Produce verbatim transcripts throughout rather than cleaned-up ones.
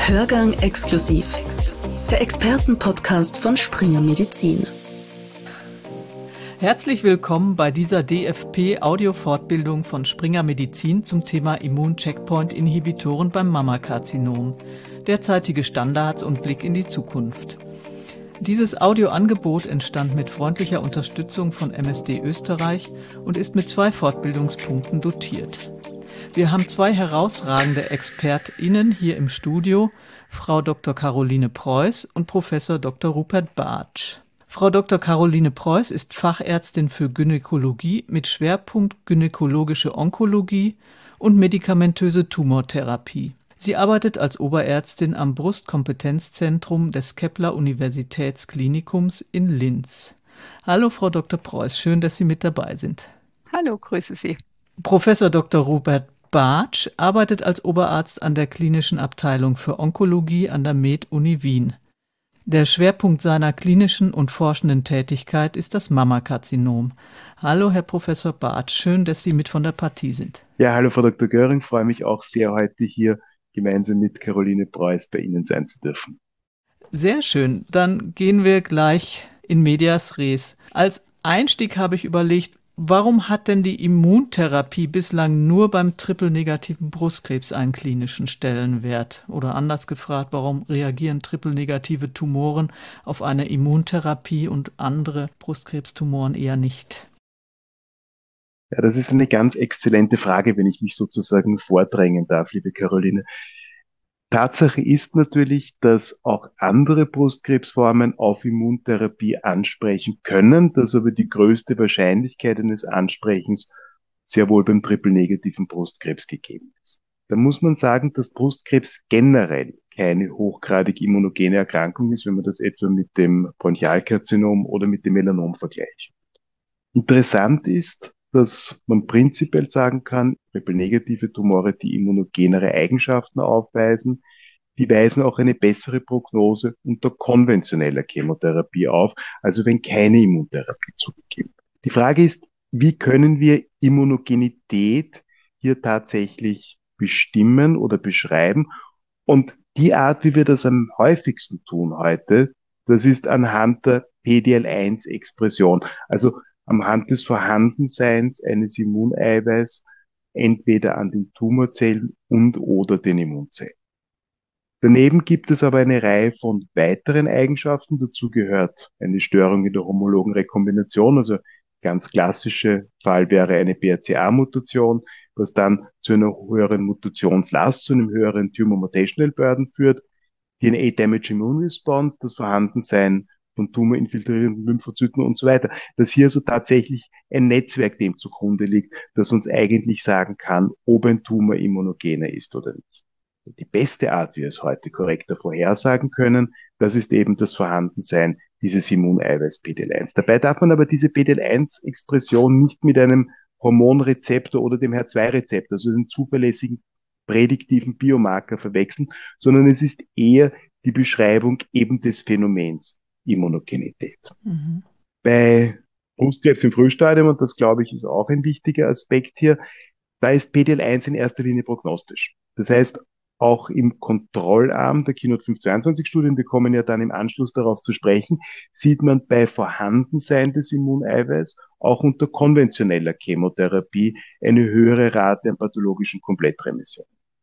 Hörgang exklusiv. Der Expertenpodcast von Springer Medizin. Herzlich willkommen bei dieser D F P-Audio-Fortbildung von Springer Medizin zum Thema Immun-Checkpoint-Inhibitoren beim Mammakarzinom, derzeitige Standards und Blick in die Zukunft. Dieses Audioangebot entstand mit freundlicher Unterstützung von M S D Österreich und ist mit zwei Fortbildungspunkten dotiert. Wir haben zwei herausragende ExpertInnen hier im Studio, Frau Doktor Caroline Preuß und Professor Doktor Rupert Bartsch. Frau Doktor Caroline Preuß ist Fachärztin für Gynäkologie mit Schwerpunkt gynäkologische Onkologie und medikamentöse Tumortherapie. Sie arbeitet als Oberärztin am Brustkompetenzzentrum des Kepler-Universitätsklinikums in Linz. Hallo Frau Doktor Preuß, schön, dass Sie mit dabei sind. Hallo, grüße Sie. Professor Doktor Rupert Bartsch arbeitet als Oberarzt an der klinischen Abteilung für Onkologie an der Med-Uni Wien. Der Schwerpunkt seiner klinischen und forschenden Tätigkeit ist das Mammakarzinom. Hallo Herr Professor Bartsch, schön, dass Sie mit von der Partie sind. Ja, hallo Frau Doktor Göring, freue mich auch sehr, heute hier gemeinsam mit Caroline Preuß bei Ihnen sein zu dürfen. Sehr schön, dann gehen wir gleich in medias res. Als Einstieg habe ich überlegt, warum hat denn die Immuntherapie bislang nur beim triple-negativen Brustkrebs einen klinischen Stellenwert? Oder anders gefragt, warum reagieren triple-negative Tumoren auf eine Immuntherapie und andere Brustkrebstumoren eher nicht? Ja, das ist eine ganz exzellente Frage, wenn ich mich sozusagen vordrängen darf, liebe Caroline. Tatsache ist natürlich, dass auch andere Brustkrebsformen auf Immuntherapie ansprechen können, dass aber die größte Wahrscheinlichkeit eines Ansprechens sehr wohl beim triple-negativen Brustkrebs gegeben ist. Da muss man sagen, dass Brustkrebs generell keine hochgradig immunogene Erkrankung ist, wenn man das etwa mit dem Bronchialkarzinom oder mit dem Melanom vergleicht. Interessant ist, dass man prinzipiell sagen kann, triple-negative Tumore, die immunogenere Eigenschaften aufweisen, die weisen auch eine bessere Prognose unter konventioneller Chemotherapie auf, also wenn keine Immuntherapie zugegeben wird. Die Frage ist, wie können wir Immunogenität hier tatsächlich bestimmen oder beschreiben? Und die Art, wie wir das am häufigsten tun heute, das ist anhand der P D L eins Expression. Also anhand des Vorhandenseins eines Immuneiweiß entweder an den Tumorzellen und oder den Immunzellen. Daneben gibt es aber eine Reihe von weiteren Eigenschaften. Dazu gehört eine Störung in der homologen Rekombination, also ganz klassische Fall wäre eine B R C A-Mutation, was dann zu einer höheren Mutationslast, zu einem höheren Tumor Mutational Burden führt. D N A-Damage Immune Response, das Vorhandensein von tumorinfiltrierenden Lymphozyten und so weiter. Dass hier so tatsächlich ein Netzwerk dem zugrunde liegt, das uns eigentlich sagen kann, ob ein Tumor immunogener ist oder nicht. Die beste Art, wie wir es heute korrekter vorhersagen können, das ist eben das Vorhandensein dieses Immuneiweiß P D L eins. Dabei darf man aber diese P D L eins Expression nicht mit einem Hormonrezeptor oder dem H zwei Rezeptor, also einem zuverlässigen prädiktiven Biomarker verwechseln, sondern es ist eher die Beschreibung eben des Phänomens Immunogenität. Mhm. Bei Brustkrebs im Frühstadium, und das glaube ich ist auch ein wichtiger Aspekt hier, da ist P D L eins in erster Linie prognostisch. Das heißt, auch im Kontrollarm der Keynote fünf zweiundzwanzig Studien, wir kommen ja dann im Anschluss darauf zu sprechen, sieht man bei Vorhandensein des Immuneiweiß auch unter konventioneller Chemotherapie eine höhere Rate an pathologischen Komplettremissionen.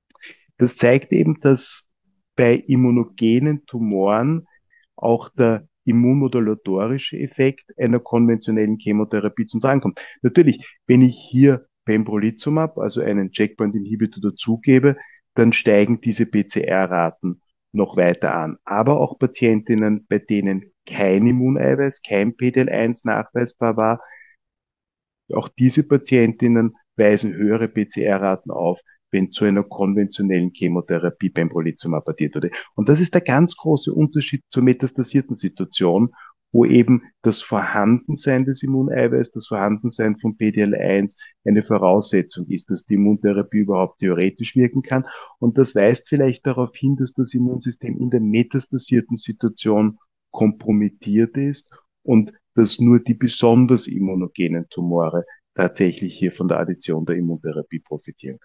Das zeigt eben, dass bei immunogenen Tumoren auch der immunmodulatorische Effekt einer konventionellen Chemotherapie zum Tragen kommt. Natürlich, wenn ich hier Pembrolizumab, also einen Checkpoint-Inhibitor dazugebe, dann steigen diese P C R-Raten noch weiter an. Aber auch Patientinnen, bei denen kein Immuneiweiß, kein P D L eins nachweisbar war, auch diese Patientinnen weisen höhere P C R-Raten auf, wenn zu einer konventionellen Chemotherapie Pembrolizumab addiert wurde. Und das ist der ganz große Unterschied zur metastasierten Situation, wo eben das Vorhandensein des Immuneiweiß, das Vorhandensein von P D L eins eine Voraussetzung ist, dass die Immuntherapie überhaupt theoretisch wirken kann. Und das weist vielleicht darauf hin, dass das Immunsystem in der metastasierten Situation kompromittiert ist und dass nur die besonders immunogenen Tumore tatsächlich hier von der Addition der Immuntherapie profitieren können.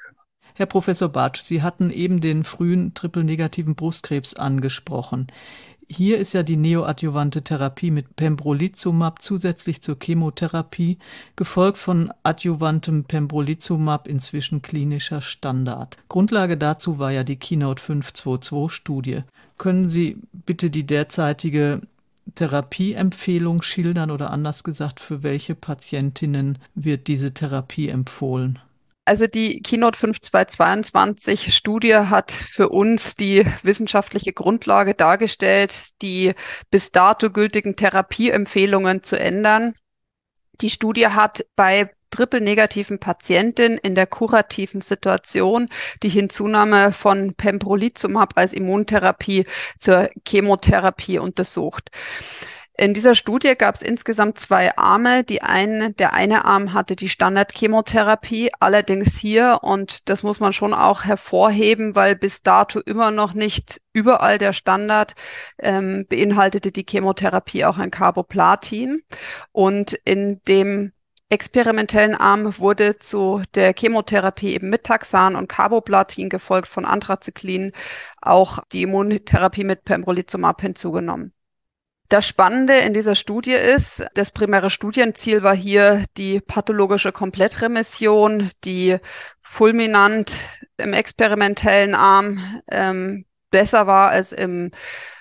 Herr Professor Bartsch, Sie hatten eben den frühen triple-negativen Brustkrebs angesprochen. Hier ist ja die neoadjuvante Therapie mit Pembrolizumab zusätzlich zur Chemotherapie, gefolgt von adjuvantem Pembrolizumab, inzwischen klinischer Standard. Grundlage dazu war ja die Keynote fünf zwei zwei Studie. Können Sie bitte die derzeitige Therapieempfehlung schildern oder anders gesagt, für welche Patientinnen wird diese Therapie empfohlen? Also die Keynote fünf zwei zweiundzwanzig Studie hat für uns die wissenschaftliche Grundlage dargestellt, die bis dato gültigen Therapieempfehlungen zu ändern. Die Studie hat bei triple-negativen Patientinnen in der kurativen Situation die Hinzunahme von Pembrolizumab als Immuntherapie zur Chemotherapie untersucht. In dieser Studie gab es insgesamt zwei Arme. Die eine, der eine Arm hatte die Standardchemotherapie, allerdings hier, und das muss man schon auch hervorheben, weil bis dato immer noch nicht überall der Standard ähm, beinhaltete die Chemotherapie auch ein Carboplatin. Und in dem experimentellen Arm wurde zu der Chemotherapie eben mit Taxan und Carboplatin gefolgt von Anthracyclin auch die Immuntherapie mit Pembrolizumab hinzugenommen. Das Spannende in dieser Studie ist, das primäre Studienziel war hier die pathologische Komplettremission, die fulminant im experimentellen Arm ähm, besser war als im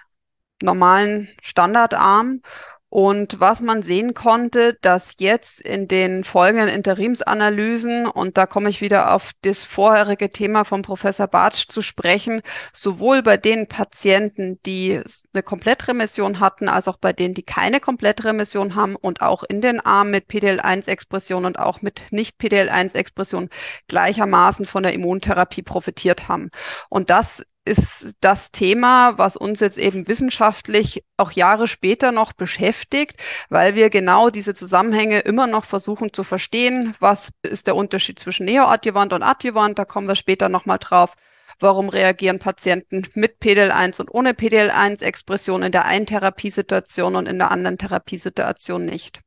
normalen Standardarm. Und was man sehen konnte, dass jetzt in den folgenden Interimsanalysen, und da komme ich wieder auf das vorherige Thema von Professor Bartsch zu sprechen, sowohl bei den Patienten, die eine Komplettremission hatten, als auch bei denen, die keine Komplettremission haben und auch in den Armen mit P D L eins Expression und auch mit Nicht-P D L eins Expression gleichermaßen von der Immuntherapie profitiert haben. Und das ist das Thema, was uns jetzt eben wissenschaftlich auch Jahre später noch beschäftigt, weil wir genau diese Zusammenhänge immer noch versuchen zu verstehen. Was ist der Unterschied zwischen Neoadjuvant und Adjuvant? Da kommen wir später nochmal drauf. Warum reagieren Patienten mit P D L eins und ohne P D L eins Expression in der einen Therapiesituation und in der anderen Therapiesituation nicht?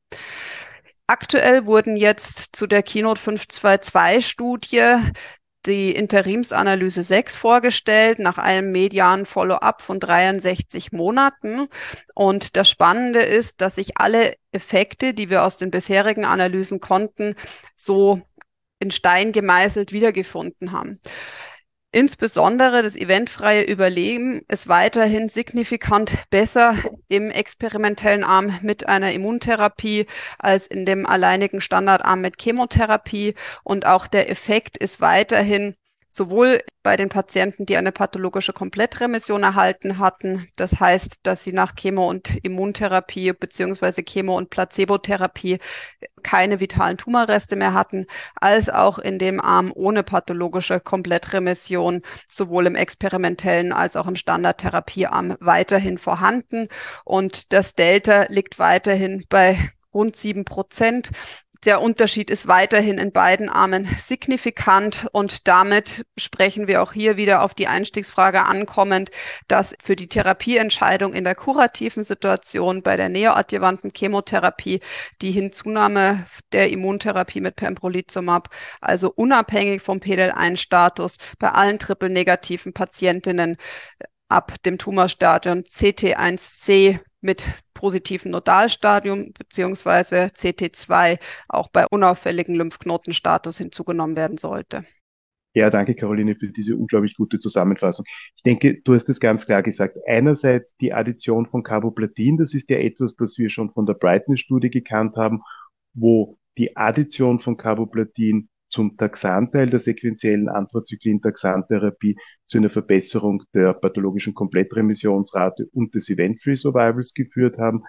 Aktuell wurden jetzt zu der Keynote fünf zwei zwei Studie die Interimsanalyse sechs vorgestellt, nach einem medianen Follow-up von dreiundsechzig Monaten. Und das Spannende ist, dass sich alle Effekte, die wir aus den bisherigen Analysen konnten, so in Stein gemeißelt wiedergefunden haben. Insbesondere das eventfreie Überleben ist weiterhin signifikant besser im experimentellen Arm mit einer Immuntherapie als in dem alleinigen Standardarm mit Chemotherapie. Und auch der Effekt ist weiterhin sowohl bei den Patienten, die eine pathologische Komplettremission erhalten hatten, das heißt, dass sie nach Chemo- und Immuntherapie beziehungsweise Chemo- und Placebotherapie keine vitalen Tumorreste mehr hatten, als auch in dem Arm ohne pathologische Komplettremission, sowohl im experimentellen als auch im Standardtherapiearm weiterhin vorhanden. Und das Delta liegt weiterhin bei rund sieben Prozent. Der Unterschied ist weiterhin in beiden Armen signifikant und damit sprechen wir auch hier wieder auf die Einstiegsfrage ankommend, dass für die Therapieentscheidung in der kurativen Situation bei der neoadjuvanten Chemotherapie die Hinzunahme der Immuntherapie mit Pembrolizumab, also unabhängig vom P D L eins Status, bei allen triple-negativen Patientinnen ab dem Tumorstadium C T eins C mit positiven Nodalstadium beziehungsweise C T zwei auch bei unauffälligen Lymphknotenstatus hinzugenommen werden sollte. Ja, danke Caroline für diese unglaublich gute Zusammenfassung. Ich denke, du hast es ganz klar gesagt. Einerseits die Addition von Carboplatin, das ist ja etwas, das wir schon von der Brightness-Studie gekannt haben, wo die Addition von Carboplatin zum Taxanteil der sequentiellen Anthracyclin-Taxan-Therapie zu einer Verbesserung der pathologischen Komplettremissionsrate und des Event-Free Survivals geführt haben.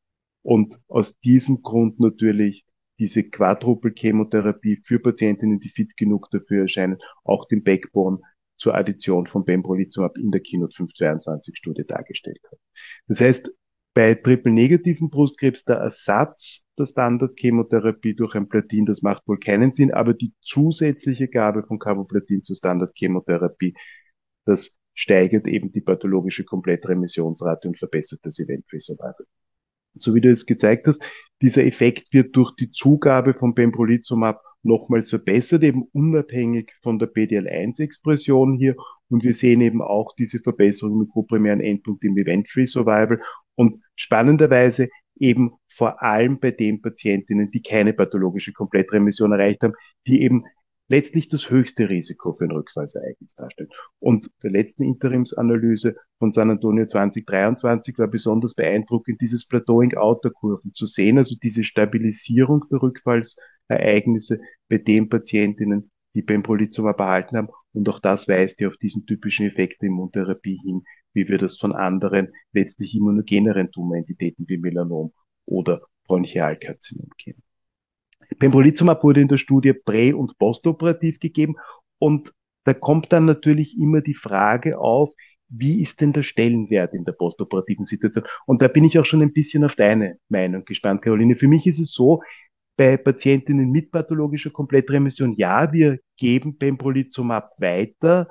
Und aus diesem Grund natürlich diese Quadruple-Chemotherapie für Patientinnen, die fit genug dafür erscheinen, auch den Backbone zur Addition von Pembrolizumab in der Keynote fünf zweiundzwanzig Studie dargestellt hat. Das heißt, bei triple-negativen Brustkrebs der Ersatz der Standard-Chemotherapie durch ein Platin, das macht wohl keinen Sinn, aber die zusätzliche Gabe von Carboplatin zur Standard-Chemotherapie, das steigert eben die pathologische Komplettremissionsrate und verbessert das Event-Free Survival. So wie du es gezeigt hast, dieser Effekt wird durch die Zugabe von Pembrolizumab nochmals verbessert, eben unabhängig von der P D L eins Expression hier. Und wir sehen eben auch diese Verbesserung im koprimären Endpunkt im Event-Free Survival und spannenderweise eben vor allem bei den Patientinnen, die keine pathologische Komplettremission erreicht haben, die eben letztlich das höchste Risiko für ein Rückfallsereignis darstellen. Und der letzten Interimsanalyse von San Antonio zwanzig dreiundzwanzig war besonders beeindruckend, dieses Plateauing out der Kurven zu sehen, also diese Stabilisierung der Rückfallsereignisse bei den Patientinnen, die Pembrolizumab erhalten haben. Und auch das weist ja auf diesen typischen Effekt der Immuntherapie hin, wie wir das von anderen letztlich immunogeneren Tumorentitäten wie Melanom oder Bronchialkarzinom kennen. Pembrolizumab wurde in der Studie prä- und postoperativ gegeben und da kommt dann natürlich immer die Frage auf, wie ist denn der Stellenwert in der postoperativen Situation? Und da bin ich auch schon ein bisschen auf deine Meinung gespannt, Caroline. Für mich ist es so, bei Patientinnen mit pathologischer Komplettremission, ja, wir geben Pembrolizumab weiter.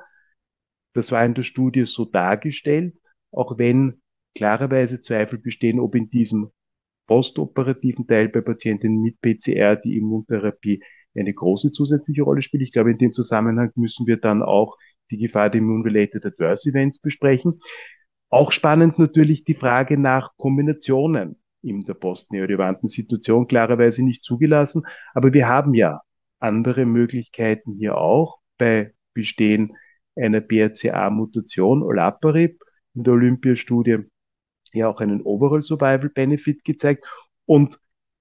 Das war in der Studie so dargestellt, auch wenn klarerweise Zweifel bestehen, ob in diesem postoperativen Teil bei Patientinnen mit P C R die Immuntherapie eine große zusätzliche Rolle spielt. Ich glaube, in dem Zusammenhang müssen wir dann auch die Gefahr der Immune-Related Adverse Events besprechen. Auch spannend natürlich die Frage nach Kombinationen in der postneoadjuvanten Situation, klarerweise nicht zugelassen, aber wir haben ja andere Möglichkeiten hier auch bei Bestehen einer B R C A-Mutation, Olaparib, in der Olympiastudie ja auch einen Overall Survival Benefit gezeigt. Und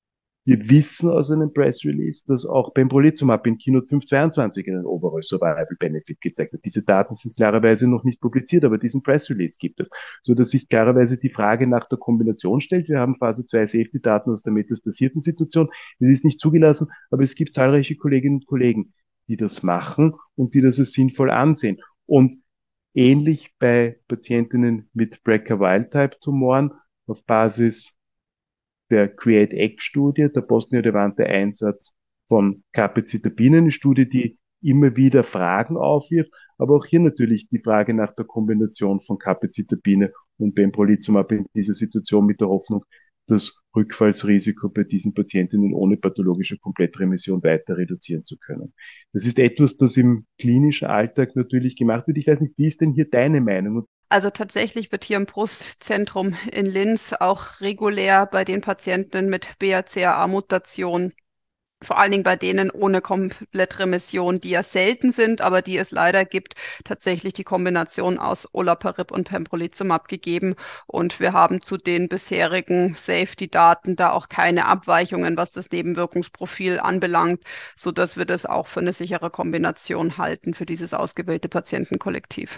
wir wissen aus einem Press Release, dass auch Pembrolizumab in Keynote fünf zweiundzwanzig einen Overall Survival Benefit gezeigt hat. Diese Daten sind klarerweise noch nicht publiziert, aber diesen Press Release gibt es, so dass sich klarerweise die Frage nach der Kombination stellt. Wir haben Phase zwei Safety Daten aus der metastasierten Situation. Das ist nicht zugelassen, aber es gibt zahlreiche Kolleginnen und Kollegen, die das machen und die das als sinnvoll ansehen. Und ähnlich bei Patientinnen mit B R C A Wild-Type-Tumoren auf Basis der CREATE-Act-Studie, der postneodjuvante Einsatz von Capecitabine, eine Studie, die immer wieder Fragen aufwirft, aber auch hier natürlich die Frage nach der Kombination von Capecitabine und Pembrolizumab in dieser Situation mit der Hoffnung, das Rückfallsrisiko bei diesen Patientinnen ohne pathologische Komplettremission weiter reduzieren zu können. Das ist etwas, das im klinischen Alltag natürlich gemacht wird. Ich weiß nicht, wie ist denn hier deine Meinung? Also tatsächlich wird hier im Brustzentrum in Linz auch regulär bei den Patienten mit B R C A A-Mutation, vor allen Dingen bei denen ohne Komplettremission, die ja selten sind, aber die es leider gibt, tatsächlich die Kombination aus Olaparib und Pembrolizumab gegeben. Und wir haben zu den bisherigen Safety-Daten da auch keine Abweichungen, was das Nebenwirkungsprofil anbelangt, sodass wir das auch für eine sichere Kombination halten für dieses ausgewählte Patientenkollektiv.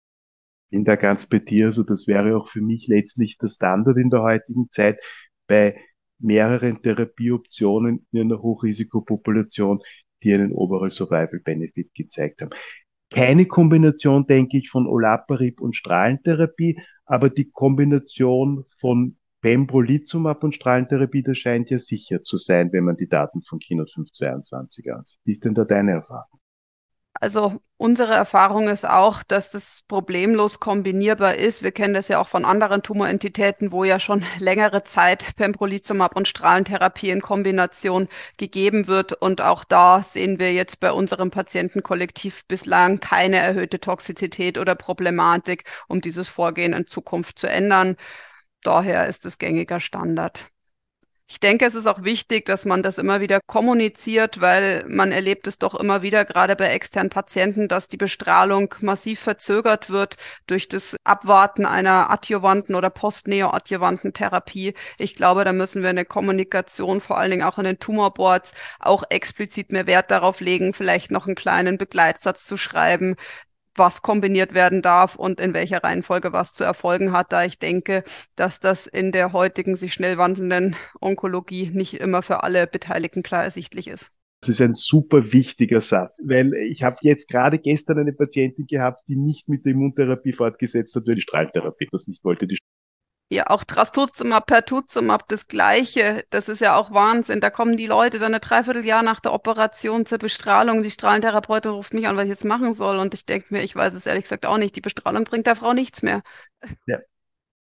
Bin da ganz bei dir. Also das wäre auch für mich letztlich der Standard in der heutigen Zeit bei mehreren Therapieoptionen in einer Hochrisikopopulation, die einen Overall Survival Benefit gezeigt haben. Keine Kombination, denke ich, von Olaparib und Strahlentherapie, aber die Kombination von Pembrolizumab und Strahlentherapie, das scheint ja sicher zu sein, wenn man die Daten von Keynote fünf zweiundzwanzig ansieht. Wie ist denn da deine Erfahrung? Also unsere Erfahrung ist auch, dass das problemlos kombinierbar ist. Wir kennen das ja auch von anderen Tumorentitäten, wo ja schon längere Zeit Pembrolizumab und Strahlentherapie in Kombination gegeben wird. Und auch da sehen wir jetzt bei unserem Patientenkollektiv bislang keine erhöhte Toxizität oder Problematik, um dieses Vorgehen in Zukunft zu ändern. Daher ist es gängiger Standard. Ich denke, es ist auch wichtig, dass man das immer wieder kommuniziert, weil man erlebt es doch immer wieder, gerade bei externen Patienten, dass die Bestrahlung massiv verzögert wird durch das Abwarten einer adjuvanten oder postneoadjuvanten Therapie. Ich glaube, da müssen wir eine Kommunikation, vor allen Dingen auch in den Tumorboards, auch explizit mehr Wert darauf legen, vielleicht noch einen kleinen Begleitsatz zu schreiben, was kombiniert werden darf und in welcher Reihenfolge was zu erfolgen hat, da ich denke, dass das in der heutigen sich schnell wandelnden Onkologie nicht immer für alle Beteiligten klar ersichtlich ist. Das ist ein super wichtiger Satz, weil ich habe jetzt gerade gestern eine Patientin gehabt, die nicht mit der Immuntherapie fortgesetzt hat, weil die Strahltherapie das nicht wollte. Die Ja, auch Trastuzumab, Pertuzumab, das Gleiche. Das ist ja auch Wahnsinn. Da kommen die Leute dann ein Dreivierteljahr nach der Operation zur Bestrahlung. Die Strahlentherapeutin ruft mich an, was ich jetzt machen soll. Und ich denke mir, ich weiß es ehrlich gesagt auch nicht. Die Bestrahlung bringt der Frau nichts mehr. Ja.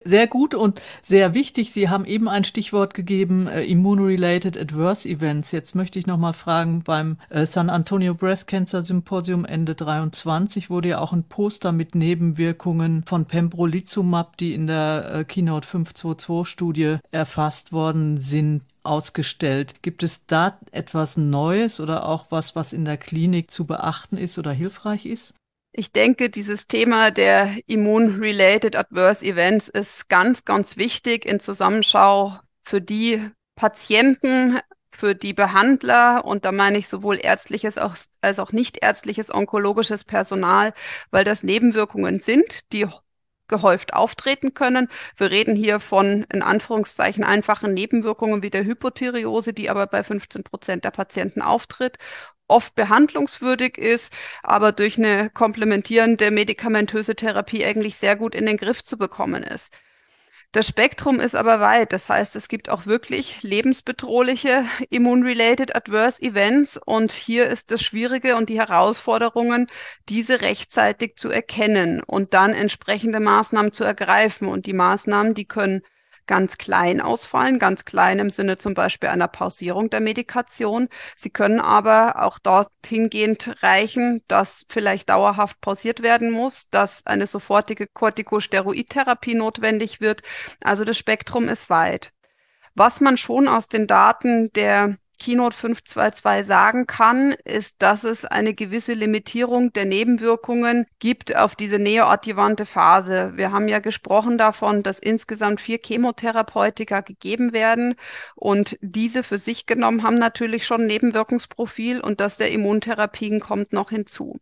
Sehr gut und sehr wichtig. Sie haben eben ein Stichwort gegeben, äh, Immune-Related Adverse Events. Jetzt möchte ich noch mal fragen, beim äh, San Antonio Breast Cancer Symposium Ende dreiundzwanzig wurde ja auch ein Poster mit Nebenwirkungen von Pembrolizumab, die in der äh, Keynote fünf zwei zwei Studie erfasst worden sind, ausgestellt. Gibt es da etwas Neues oder auch was, was in der Klinik zu beachten ist oder hilfreich ist? Ich denke, dieses Thema der Immune-Related Adverse Events ist ganz, ganz wichtig in Zusammenschau für die Patienten, für die Behandler, und da meine ich sowohl ärztliches als auch nicht ärztliches onkologisches Personal, weil das Nebenwirkungen sind, die gehäuft auftreten können. Wir reden hier von, in Anführungszeichen, einfachen Nebenwirkungen wie der Hypothyreose, die aber bei fünfzehn Prozent der Patienten auftritt, oft behandlungswürdig ist, aber durch eine komplementierende medikamentöse Therapie eigentlich sehr gut in den Griff zu bekommen ist. Das Spektrum ist aber weit. Das heißt, es gibt auch wirklich lebensbedrohliche Immune-Related Adverse Events. Und hier ist das Schwierige und die Herausforderungen, diese rechtzeitig zu erkennen und dann entsprechende Maßnahmen zu ergreifen. Und die Maßnahmen, die können ganz klein ausfallen, ganz klein im Sinne zum Beispiel einer Pausierung der Medikation. Sie können aber auch dorthin gehend reichen, dass vielleicht dauerhaft pausiert werden muss, dass eine sofortige Corticosteroidtherapie notwendig wird. Also das Spektrum ist weit. Was man schon aus den Daten der Keynote fünf zwei zwei sagen kann, ist, dass es eine gewisse Limitierung der Nebenwirkungen gibt auf diese neoadjuvante Phase. Wir haben ja gesprochen davon, dass insgesamt vier Chemotherapeutika gegeben werden und diese für sich genommen haben natürlich schon ein Nebenwirkungsprofil und das der Immuntherapien kommt noch hinzu.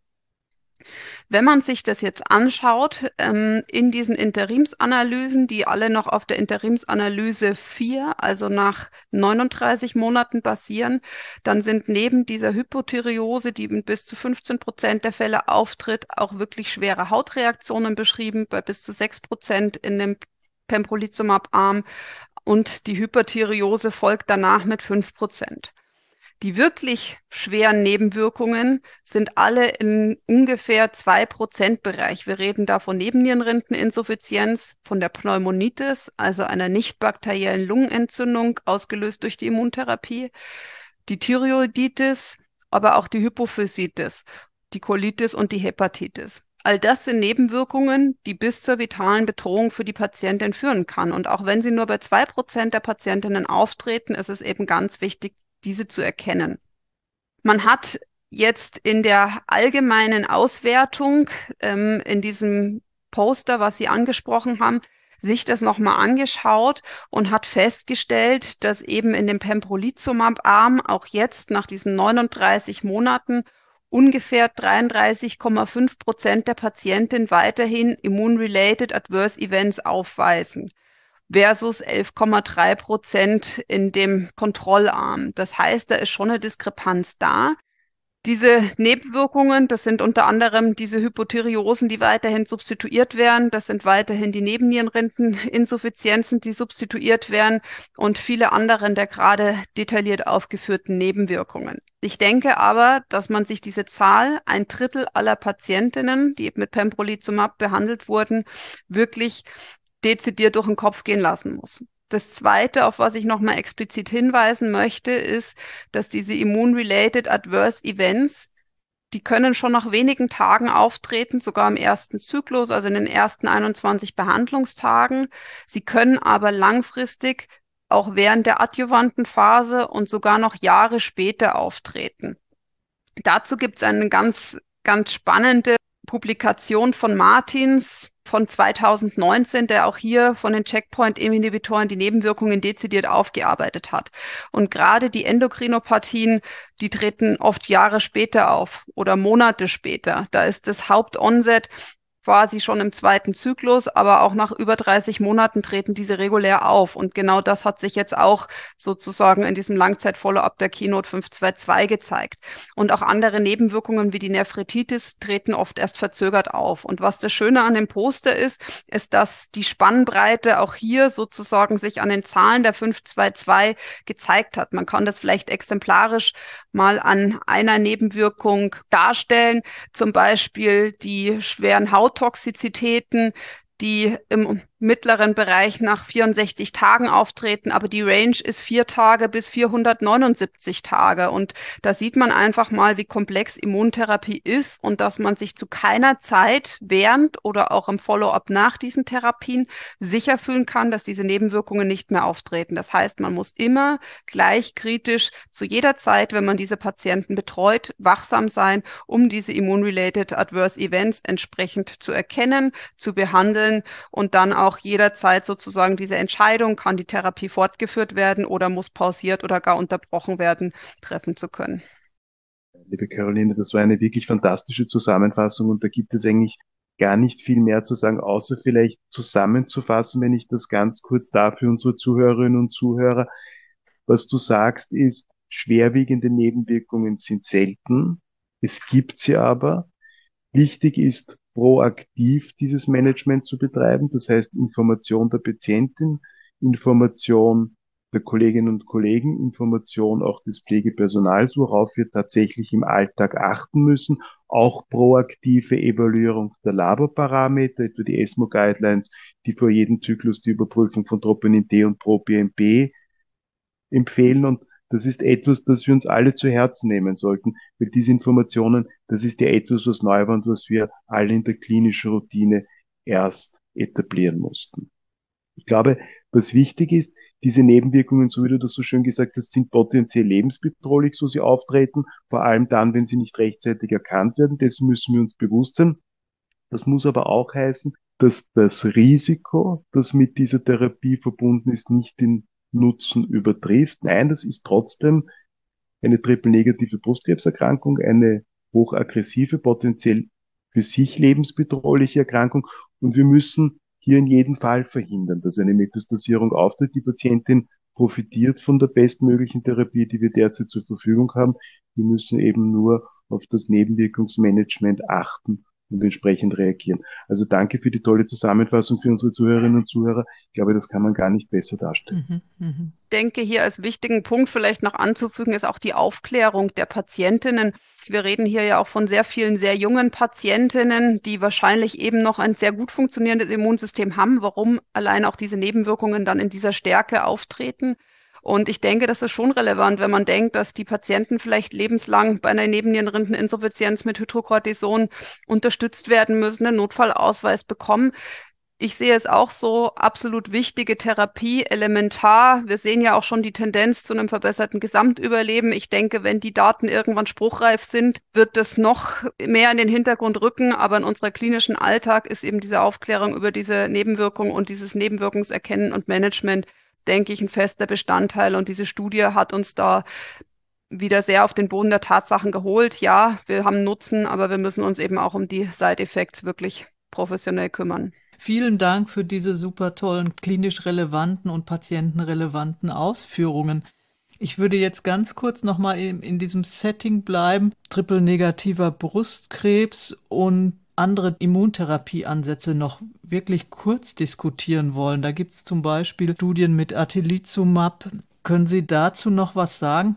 Wenn man sich das jetzt anschaut, ähm, in diesen Interimsanalysen, die alle noch auf der Interimsanalyse vier, also nach neununddreißig Monaten basieren, dann sind neben dieser Hypothyreose, die in bis zu fünfzehn Prozent der Fälle auftritt, auch wirklich schwere Hautreaktionen beschrieben, bei bis zu sechs Prozent in dem Pembrolizumab-Arm, und die Hyperthyreose folgt danach mit fünf Prozent. Die wirklich schweren Nebenwirkungen sind alle in ungefähr zwei Prozent Bereich. Wir reden da von Nebennierenrindeninsuffizienz, von der Pneumonitis, also einer nicht bakteriellen Lungenentzündung, ausgelöst durch die Immuntherapie, die Thyreoiditis, aber auch die Hypophysitis, die Colitis und die Hepatitis. All das sind Nebenwirkungen, die bis zur vitalen Bedrohung für die Patientin führen kann. Und auch wenn sie nur bei zwei Prozent der Patientinnen auftreten, ist es eben ganz wichtig, diese zu erkennen. Man hat jetzt in der allgemeinen Auswertung, ähm, in diesem Poster, was Sie angesprochen haben, sich das nochmal angeschaut und hat festgestellt, dass eben in dem Pembrolizumab-Arm auch jetzt nach diesen neununddreißig Monaten ungefähr dreiunddreißig Komma fünf Prozent der Patientinnen weiterhin Immune-Related Adverse Events aufweisen, versus elf Komma drei Prozent in dem Kontrollarm. Das heißt, da ist schon eine Diskrepanz da. Diese Nebenwirkungen, das sind unter anderem diese Hypothyreosen, die weiterhin substituiert werden. Das sind weiterhin die Nebennierenrindeninsuffizienzen, die substituiert werden und viele andere der gerade detailliert aufgeführten Nebenwirkungen. Ich denke aber, dass man sich diese Zahl, ein Drittel aller Patientinnen, die mit Pembrolizumab behandelt wurden, wirklich dezidiert durch den Kopf gehen lassen muss. Das Zweite, auf was ich nochmal explizit hinweisen möchte, ist, dass diese Immune-Related Adverse Events, die können schon nach wenigen Tagen auftreten, sogar im ersten Zyklus, also in den ersten einundzwanzig Behandlungstagen. Sie können aber langfristig auch während der adjuvanten Phase und sogar noch Jahre später auftreten. Dazu gibt es eine ganz, ganz spannende Publikation von Martins von zweitausendneunzehn, der auch hier von den Checkpoint-Inhibitoren die Nebenwirkungen dezidiert aufgearbeitet hat. Und gerade die Endokrinopathien, die treten oft Jahre später auf oder Monate später. Da ist das Hauptonset quasi schon im zweiten Zyklus, aber auch nach über dreißig Monaten treten diese regulär auf. Und genau das hat sich jetzt auch sozusagen in diesem Langzeit-Follow-up der Keynote fünf zwei zwei gezeigt. Und auch andere Nebenwirkungen wie die Nephrititis treten oft erst verzögert auf. Und was das Schöne an dem Poster ist, ist, dass die Spannbreite auch hier sozusagen sich an den Zahlen der fünf zwei zwei gezeigt hat. Man kann das vielleicht exemplarisch mal an einer Nebenwirkung darstellen, zum Beispiel die schweren Hauttoxizitäten, die im mittleren Bereich nach vierundsechzig Tagen auftreten, aber die Range ist vier Tage bis vierhundertneunundsiebzig Tage. Und da sieht man einfach mal, wie komplex Immuntherapie ist und dass man sich zu keiner Zeit während oder auch im Follow-up nach diesen Therapien sicher fühlen kann, dass diese Nebenwirkungen nicht mehr auftreten. Das heißt, man muss immer gleich kritisch zu jeder Zeit, wenn man diese Patienten betreut, wachsam sein, um diese Immune-related Adverse Events entsprechend zu erkennen, zu behandeln und dann auch jederzeit sozusagen diese Entscheidung, kann die Therapie fortgeführt werden oder muss pausiert oder gar unterbrochen werden, treffen zu können. Liebe Caroline, das war eine wirklich fantastische Zusammenfassung und da gibt es eigentlich gar nicht viel mehr zu sagen, außer vielleicht zusammenzufassen, wenn ich das ganz kurz darf für unsere Zuhörerinnen und Zuhörer. Was du sagst ist, schwerwiegende Nebenwirkungen sind selten. Es gibt sie aber. Wichtig ist, proaktiv dieses Management zu betreiben. Das heißt, Information der Patientin, Information der Kolleginnen und Kollegen, Information auch des Pflegepersonals, worauf wir tatsächlich im Alltag achten müssen. Auch proaktive Evaluierung der Laborparameter, etwa die ESMO Guidelines, die vor jedem Zyklus die Überprüfung von Troponin D und ProBNP empfehlen. Und das ist etwas, das wir uns alle zu Herzen nehmen sollten, weil diese Informationen, das ist ja etwas, was neu war und was wir alle in der klinischen Routine erst etablieren mussten. Ich glaube, was wichtig ist, diese Nebenwirkungen, so wie du das so schön gesagt hast, sind potenziell lebensbedrohlich, so sie auftreten, vor allem dann, wenn sie nicht rechtzeitig erkannt werden. Dessen müssen wir uns bewusst sein. Das muss aber auch heißen, dass das Risiko, das mit dieser Therapie verbunden ist, nicht den Nutzen übertrifft. Nein, das ist trotzdem eine triple-negative Brustkrebserkrankung, eine hochaggressive, potenziell für sich lebensbedrohliche Erkrankung. Und wir müssen hier in jedem Fall verhindern, dass eine Metastasierung auftritt. Die Patientin profitiert von der bestmöglichen Therapie, die wir derzeit zur Verfügung haben. Wir müssen eben nur auf das Nebenwirkungsmanagement achten und entsprechend reagieren. Also danke für die tolle Zusammenfassung für unsere Zuhörerinnen und Zuhörer. Ich glaube, das kann man gar nicht besser darstellen. Mhm, mh. Ich denke, hier als wichtigen Punkt vielleicht noch anzufügen, ist auch die Aufklärung der Patientinnen. Wir reden hier ja auch von sehr vielen sehr jungen Patientinnen, die wahrscheinlich eben noch ein sehr gut funktionierendes Immunsystem haben, warum allein auch diese Nebenwirkungen dann in dieser Stärke auftreten. Und ich denke, das ist schon relevant, wenn man denkt, dass die Patienten vielleicht lebenslang bei einer Nebennierenrindeninsuffizienz mit Hydrocortison unterstützt werden müssen, einen Notfallausweis bekommen. Ich sehe es auch so, absolut wichtige Therapie, elementar. Wir sehen ja auch schon die Tendenz zu einem verbesserten Gesamtüberleben. Ich denke, wenn die Daten irgendwann spruchreif sind, wird das noch mehr in den Hintergrund rücken. Aber in unserer klinischen Alltag ist eben diese Aufklärung über diese Nebenwirkungen und dieses Nebenwirkungserkennen und Management, denke ich, ein fester Bestandteil. Und diese Studie hat uns da wieder sehr auf den Boden der Tatsachen geholt. Ja, wir haben Nutzen, aber wir müssen uns eben auch um die Side-Effects wirklich professionell kümmern. Vielen Dank für diese super tollen, klinisch relevanten und patientenrelevanten Ausführungen. Ich würde jetzt ganz kurz nochmal in, in diesem Setting bleiben. Triple-negativer Brustkrebs und andere Immuntherapieansätze noch wirklich kurz diskutieren wollen. Da gibt es zum Beispiel Studien mit Atezolizumab. Können Sie dazu noch was sagen?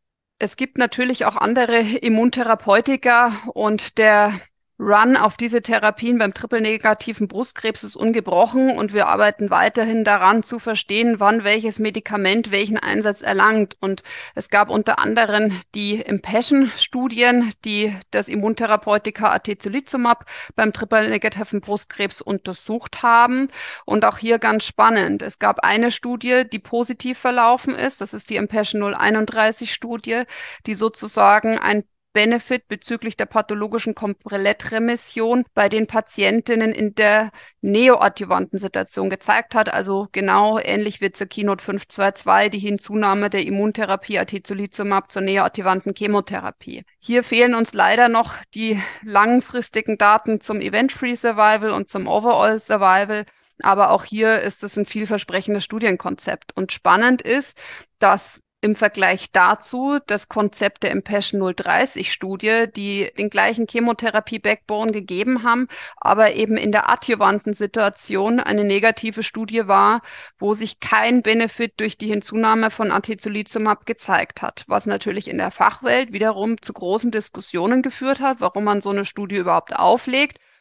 Es gibt natürlich auch andere Immuntherapeutika und der Run auf diese Therapien beim triple-negativen Brustkrebs ist ungebrochen und wir arbeiten weiterhin daran zu verstehen, wann welches Medikament welchen Einsatz erlangt. Und es gab unter anderem die IMPassion-Studien, die das Immuntherapeutika Atezolizumab beim triple-negativen Brustkrebs untersucht haben. Und auch hier ganz spannend. Es gab eine Studie, die positiv verlaufen ist. Das ist die IMPassion null einunddreißig Studie, die sozusagen ein Benefit bezüglich der pathologischen Komplettremission bei den Patientinnen in der neoadjuvanten Situation gezeigt hat, also genau ähnlich wie zur Keynote fünf zwei zwei, die Hinzunahme der Immuntherapie Atezolizumab zur neoadjuvanten Chemotherapie. Hier fehlen uns leider noch die langfristigen Daten zum Event-Free Survival und zum Overall Survival. Aber auch hier ist es ein vielversprechendes Studienkonzept. Und spannend ist, dass im Vergleich dazu das Konzept der IMPassion null dreißig Studie, die den gleichen Chemotherapie-Backbone gegeben haben, aber eben in der adjuvanten Situation eine negative Studie war, wo sich kein Benefit durch die Hinzunahme von Atezolizumab gezeigt hat, was natürlich in der Fachwelt wiederum zu großen Diskussionen geführt hat, warum man so eine Studie überhaupt auflegt.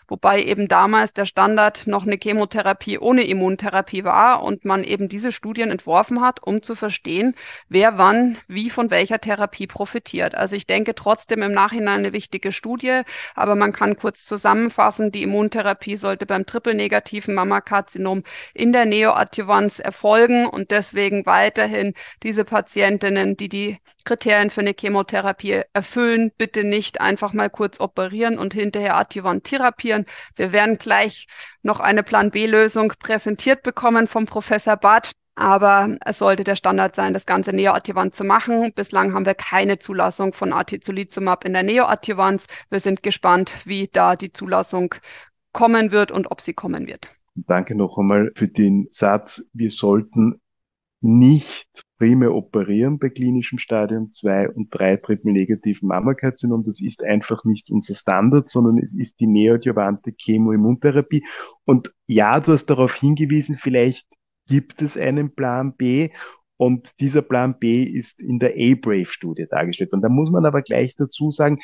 wobei eben damals der Standard noch eine Chemotherapie ohne Immuntherapie war und man eben diese Studien entworfen hat, um zu verstehen, wer wann wie von welcher Therapie profitiert. Also ich denke trotzdem im Nachhinein eine wichtige Studie, aber man kann kurz zusammenfassen, die Immuntherapie sollte beim triple-negativen Mammakarzinom in der Neoadjuvanz erfolgen und deswegen weiterhin diese Patientinnen, die die Kriterien für eine Chemotherapie erfüllen, bitte nicht einfach mal kurz operieren und hinterher adjuvant therapieren. Wir werden gleich noch eine Plan-B-Lösung präsentiert bekommen vom Professor Bartsch, aber es sollte der Standard sein, das Ganze neoadjuvant zu machen. Bislang haben wir keine Zulassung von Atezolizumab in der Neoadjuvanz. Wir sind gespannt, wie da die Zulassung kommen wird und ob sie kommen wird. Danke noch einmal für den Satz, wir sollten nicht primär operieren bei klinischem Stadium zwei und drei triple-negativen Mammakarzinom. Das ist einfach nicht unser Standard, sondern es ist die neoadjuvante Chemoimmuntherapie. Und ja, du hast darauf hingewiesen, vielleicht gibt es einen Plan B. Und dieser Plan B ist in der A-Brave-Studie dargestellt. Und da muss man aber gleich dazu sagen,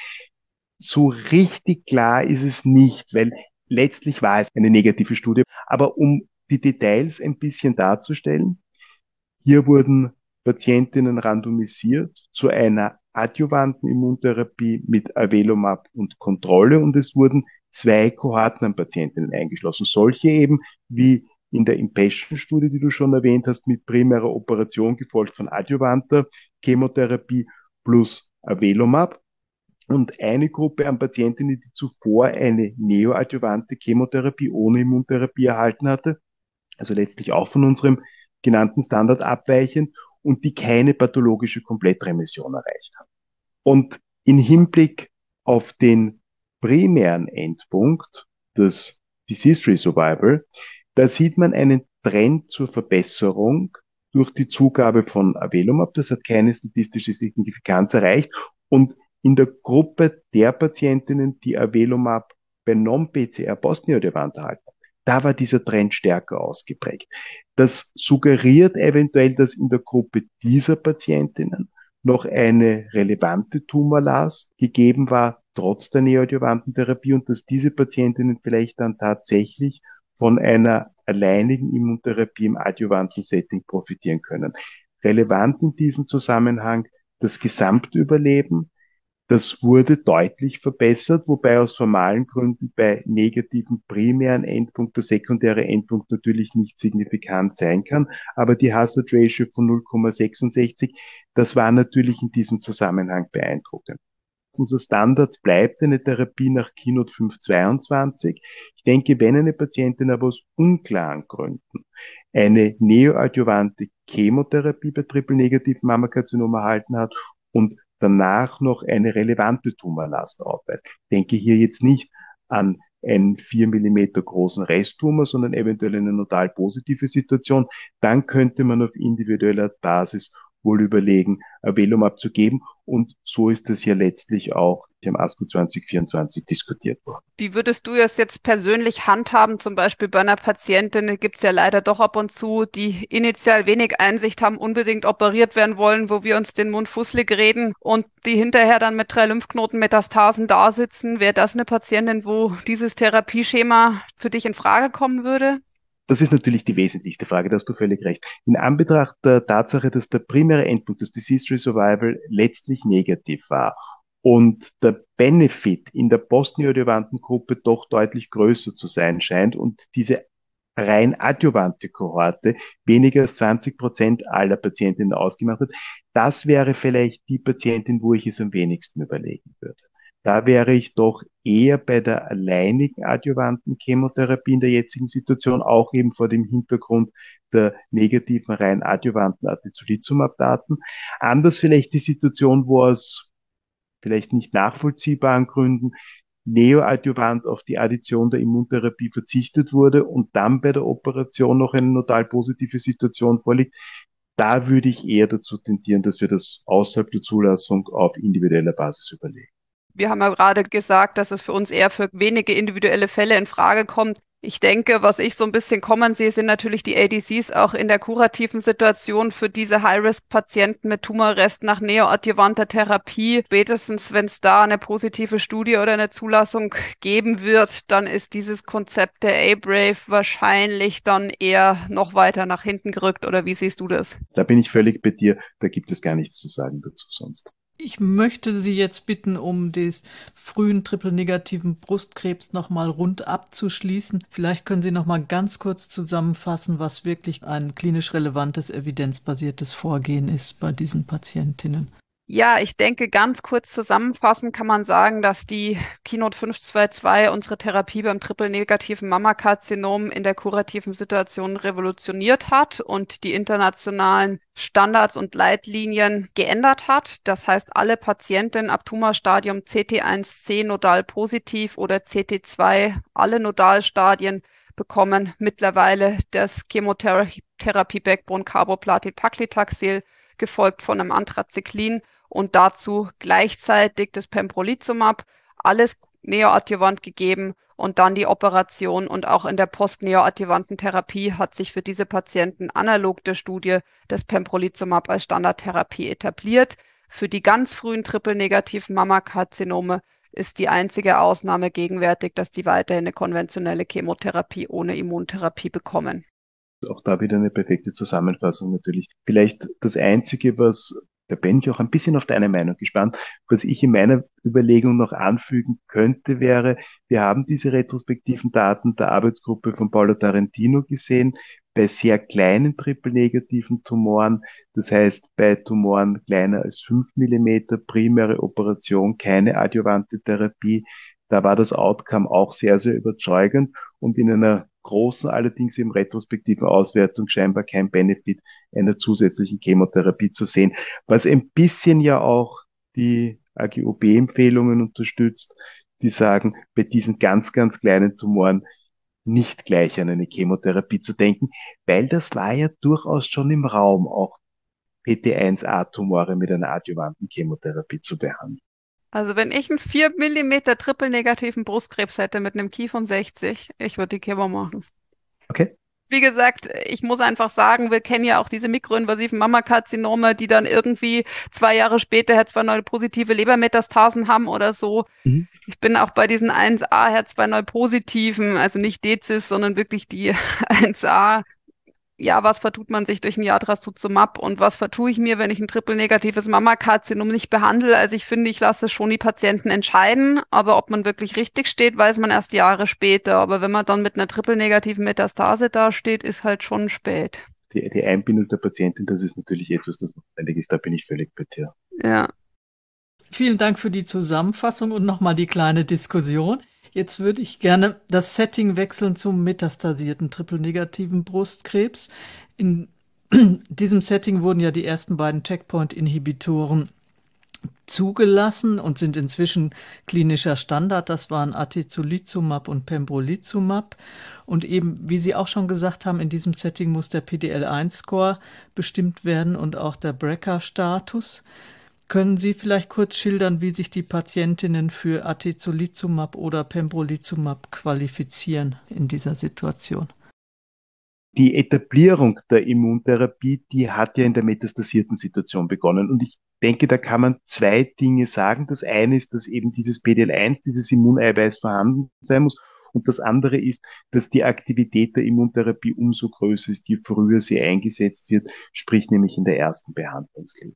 so richtig klar ist es nicht, weil letztlich war es eine negative Studie. Aber um die Details ein bisschen darzustellen, hier wurden Patientinnen randomisiert zu einer adjuvanten Immuntherapie mit Avelumab und Kontrolle und es wurden zwei Kohorten an Patientinnen eingeschlossen. Solche eben wie in der Impassion-Studie, die du schon erwähnt hast, mit primärer Operation gefolgt von adjuvanter Chemotherapie plus Avelumab. Und eine Gruppe an Patientinnen, die zuvor eine neoadjuvante Chemotherapie ohne Immuntherapie erhalten hatte, also letztlich auch von unserem genannten Standard abweichend und die keine pathologische Komplettremission erreicht haben. Und in Hinblick auf den primären Endpunkt des Disease-Free Survival, da sieht man einen Trend zur Verbesserung durch die Zugabe von Avelumab. Das hat keine statistische Signifikanz erreicht. Und in der Gruppe der Patientinnen, die Avelumab bei Non-P C R postneoadjuvant erhalten, da war dieser Trend stärker ausgeprägt. Das suggeriert eventuell, dass in der Gruppe dieser Patientinnen noch eine relevante Tumorlast gegeben war, trotz der neoadjuvanten Therapie und dass diese Patientinnen vielleicht dann tatsächlich von einer alleinigen Immuntherapie im adjuvanten Setting profitieren können. Relevant in diesem Zusammenhang das Gesamtüberleben. Das wurde deutlich verbessert, wobei aus formalen Gründen bei negativen primären Endpunkt der sekundäre Endpunkt natürlich nicht signifikant sein kann. Aber die Hazard Ratio von null Komma sechsundsechzig, das war natürlich in diesem Zusammenhang beeindruckend. Unser Standard bleibt eine Therapie nach Keynote fünf zweiundzwanzig. Ich denke, wenn eine Patientin aber aus unklaren Gründen eine neoadjuvante Chemotherapie bei triple-negativen Mammakarzinom erhalten hat und danach noch eine relevante Tumorlast aufweist. Ich denke hier jetzt nicht an einen vier Millimeter großen Resttumor, sondern eventuell eine nodal positive Situation. Dann könnte man auf individueller Basis wohl überlegen, Avelumab zu geben. Und so ist das ja letztlich auch im ASCO zwanzig vierundzwanzig diskutiert worden. Wie würdest du es jetzt persönlich handhaben? Zum Beispiel bei einer Patientin gibt es ja leider doch ab und zu, die initial wenig Einsicht haben, unbedingt operiert werden wollen, wo wir uns den Mund fusselig reden und die hinterher dann mit drei Lymphknotenmetastasen da sitzen. Wäre das eine Patientin, wo dieses Therapieschema für dich in Frage kommen würde? Das ist natürlich die wesentlichste Frage, da hast du völlig recht. In Anbetracht der Tatsache, dass der primäre Endpunkt des Disease-Free Survival letztlich negativ war und der Benefit in der postneoadjuvanten Gruppe doch deutlich größer zu sein scheint und diese rein adjuvante Kohorte weniger als zwanzig Prozent aller Patientinnen ausgemacht hat, das wäre vielleicht die Patientin, wo ich es am wenigsten überlegen würde. Da wäre ich doch eher bei der alleinigen adjuvanten Chemotherapie in der jetzigen Situation, auch eben vor dem Hintergrund der negativen rein adjuvanten Atezolizumab-Daten. Anders vielleicht die Situation, wo aus vielleicht nicht nachvollziehbaren Gründen neoadjuvant auf die Addition der Immuntherapie verzichtet wurde und dann bei der Operation noch eine nodal positive Situation vorliegt. Da würde ich eher dazu tendieren, dass wir das außerhalb der Zulassung auf individueller Basis überlegen. Wir haben ja gerade gesagt, dass es für uns eher für wenige individuelle Fälle in Frage kommt. Ich denke, was ich so ein bisschen kommen sehe, sind natürlich die A D Cs auch in der kurativen Situation für diese High-Risk-Patienten mit Tumorrest nach neoadjuvanter Therapie. Spätestens, wenn es da eine positive Studie oder eine Zulassung geben wird, dann ist dieses Konzept der A-Brave wahrscheinlich dann eher noch weiter nach hinten gerückt. Oder wie siehst du das? Da bin ich völlig bei dir, da gibt es gar nichts zu sagen dazu sonst. Ich möchte Sie jetzt bitten, um den frühen triple-negativen Brustkrebs nochmal rund abzuschließen. Vielleicht können Sie nochmal ganz kurz zusammenfassen, was wirklich ein klinisch relevantes, evidenzbasiertes Vorgehen ist bei diesen Patientinnen. Ja, ich denke, ganz kurz zusammenfassend kann man sagen, dass die Keynote fünf zwei zwei unsere Therapie beim triple-negativen Mammakarzinom in der kurativen Situation revolutioniert hat und die internationalen Standards und Leitlinien geändert hat. Das heißt, alle Patientinnen ab Tumorstadium C T eins C nodal positiv oder C T zwei, alle Nodalstadien, bekommen mittlerweile das Chemotherapie-Backbone Carboplatin-Paclitaxel, gefolgt von einem Anthracyclin und dazu gleichzeitig das Pembrolizumab, alles neoadjuvant gegeben und dann die Operation. Und auch in der postneoadjuvanten Therapie hat sich für diese Patienten analog der Studie das Pembrolizumab als Standardtherapie etabliert. Für die ganz frühen triple-negativen Mammakarzinome ist die einzige Ausnahme gegenwärtig, dass die weiterhin eine konventionelle Chemotherapie ohne Immuntherapie bekommen. Auch da wieder eine perfekte Zusammenfassung natürlich. Vielleicht das Einzige, was, da bin ich auch ein bisschen auf deine Meinung gespannt, was ich in meiner Überlegung noch anfügen könnte, wäre, wir haben diese retrospektiven Daten der Arbeitsgruppe von Paolo Tarantino gesehen, bei sehr kleinen triple-negativen Tumoren, das heißt bei Tumoren kleiner als fünf Millimeter, primäre Operation, keine adjuvante Therapie. Da war das Outcome auch sehr, sehr überzeugend und in einer großen, allerdings im retrospektiven Auswertung scheinbar kein Benefit einer zusätzlichen Chemotherapie zu sehen, was ein bisschen ja auch die A G O B-Empfehlungen unterstützt, die sagen, bei diesen ganz, ganz kleinen Tumoren nicht gleich an eine Chemotherapie zu denken, weil das war ja durchaus schon im Raum, auch P T eins A-Tumore mit einer adjuvanten Chemotherapie zu behandeln. Also wenn ich einen vier Millimeter triple-negativen Brustkrebs hätte mit einem Ki von sechzig, ich würde die Chemo machen. Okay. Wie gesagt, ich muss einfach sagen, wir kennen ja auch diese mikroinvasiven Mammakarzinome, die dann irgendwie zwei Jahre später H zwei null positive Lebermetastasen haben oder so. Mhm. Ich bin auch bei diesen eins A H zwei null positiven, also nicht Dezis, sondern wirklich die eins A. Ja, was vertut man sich durch ein Trastuzumab und was vertue ich mir, wenn ich ein triple-negatives Mammakarzinom nicht behandle? Also ich finde, ich lasse schon die Patienten entscheiden, aber ob man wirklich richtig steht, weiß man erst Jahre später. Aber wenn man dann mit einer triple-negativen Metastase dasteht, ist halt schon spät. Die, die Einbindung der Patientin, das ist natürlich etwas, das notwendig ist, da bin ich völlig bei dir. Ja. Vielen Dank für die Zusammenfassung und nochmal die kleine Diskussion. Jetzt würde ich gerne das Setting wechseln zum metastasierten triple-negativen Brustkrebs. In diesem Setting wurden ja die ersten beiden Checkpoint-Inhibitoren zugelassen und sind inzwischen klinischer Standard. Das waren Atezolizumab und Pembrolizumab. Und eben, wie Sie auch schon gesagt haben, in diesem Setting muss der P D L eins Score bestimmt werden und auch der B R C A-Status. Können Sie vielleicht kurz schildern, wie sich die Patientinnen für Atezolizumab oder Pembrolizumab qualifizieren in dieser Situation? Die Etablierung der Immuntherapie, die hat ja in der metastasierten Situation begonnen. Und ich denke, da kann man zwei Dinge sagen. Das eine ist, dass eben dieses P D L eins, dieses Immuneiweiß vorhanden sein muss. Und das andere ist, dass die Aktivität der Immuntherapie umso größer ist, je früher sie eingesetzt wird, sprich nämlich in der ersten Behandlungslinie.